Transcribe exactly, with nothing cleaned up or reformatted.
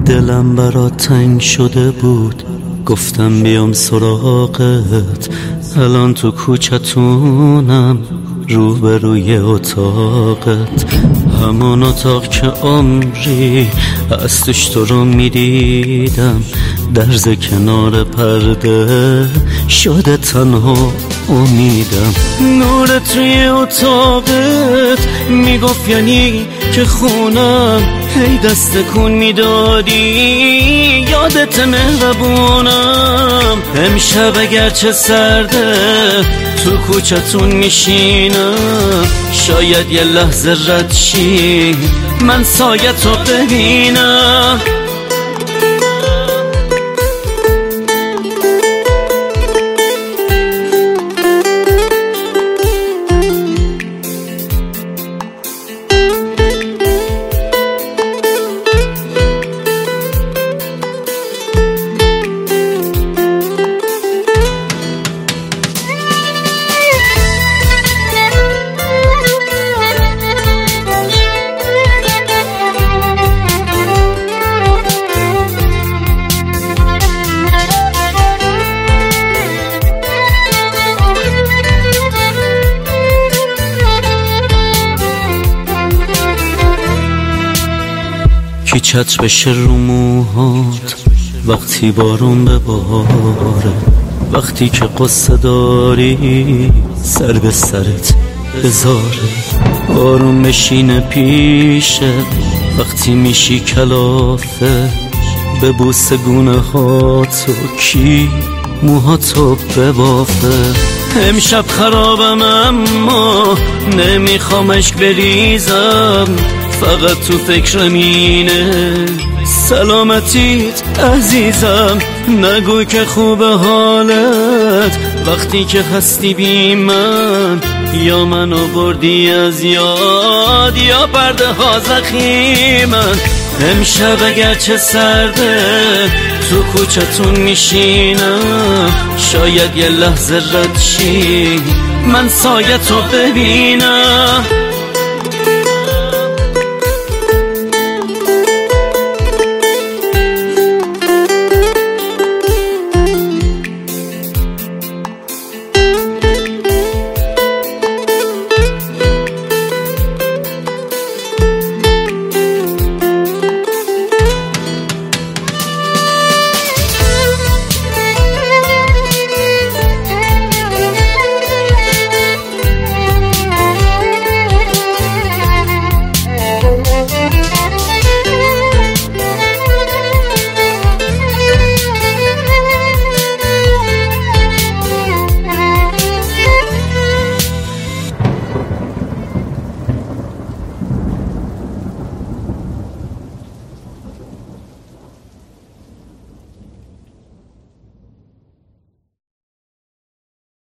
دلم برات تنگ شده بود، گفتم بیام سراغت. الان تو کوچتونم روبروی اتاقت، همون اتاق که عمری از توش تو رو میدیدم. درز کنار پرده شده تنها امیدم. نور توی اتاقت میگفت یعنی که خونم، هی دست کن میدادی یادت مهربونم. امشب اگرچه سرده تو کوچتون میشینم، شاید یه لحظه رد شی من سایت رو ببینم. کی چتر بشه رو موهات وقتی بارون بباره، وقتی که قصه داری سر به سرت بذاره. آروم بشینه پیشه وقتی میشی کلافه، ببوس گونه هاتو کی موهاتو ببافه. امشب خرابم اما نمیخوام اشک بریزم، فقط تو فکرم اینه سلامتیت عزیزم. نگوی که خوبه حالت وقتی که هستی بی من، یا منو بردی از یاد یا پرده ها زخیمن. امشب اگرچه سرده تو کوچتون میشینم، شاید یه لحظه رد شی من سایت رو ببینم.